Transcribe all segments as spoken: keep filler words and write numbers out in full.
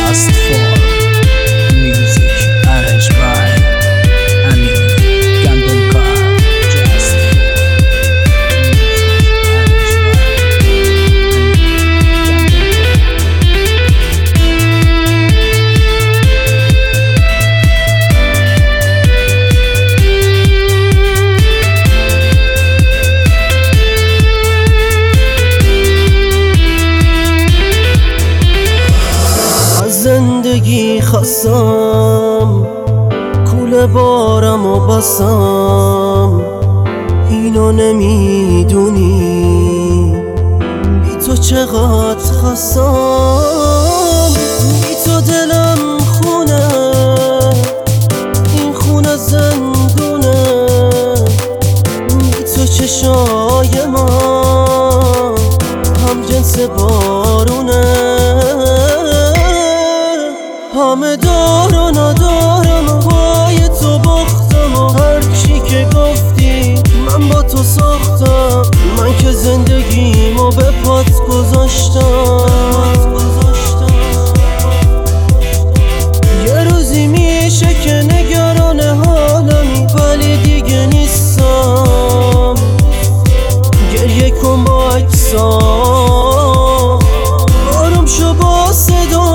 Just for music arranged by Amin Gandolkar. Just for زندگی خواستم کوله بارم و بسم، اینو نمیدونی بی تو چقدر خواستم. بی تو دلم خونه، این خونه زندونه، بی تو چشای من هم جنس بارونه. همه دار و ندارم و پای تو باختم و هر چی که گفتی من با تو ساختم. من که زندگیمو به پات گذاشتم. یه روزی میشه که نگران حالمی ولی دیگه نیستم. گریه کن با عکسام، آروم شو با صدا.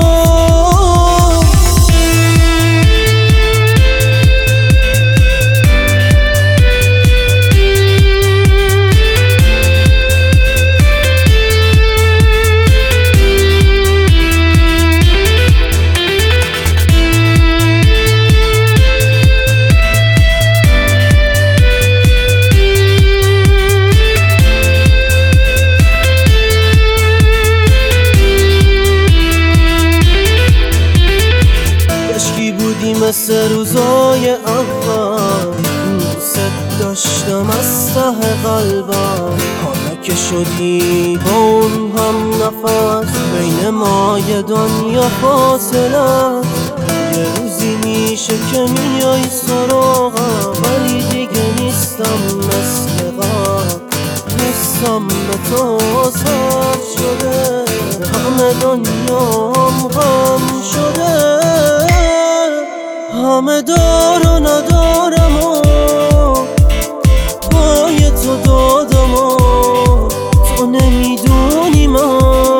مثل روزای اول دوست داشتم از ته قلبم. حالا که شدی با اون هم نفس، بین ما یه دنیا فاصله. یه روزی میشه که میای سراغم ولی دیگه نیستم مثل قبل. نیستم به تو سر شده، همه دنیام غم شده. همه دار و ندارم و پای تو دادم و تو نمیدونی من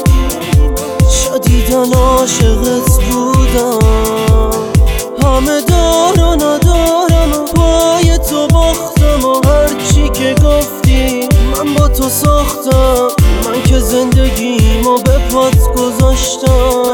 شدیدن عاشقت بودم. همه دار و ندارم و پای تو باختم و هر چی که گفتی من با تو ساختم. من که زندگیمو به پات گذاشتم.